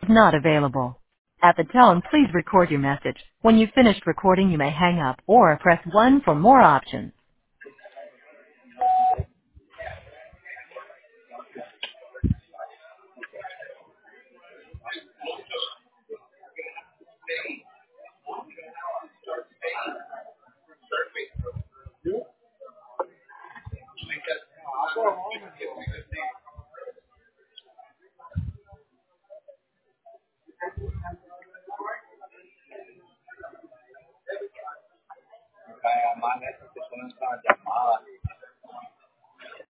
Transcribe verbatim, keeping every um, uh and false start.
not available. At the tone, please record your message. When you've finished recording, you may hang up or press one for more options.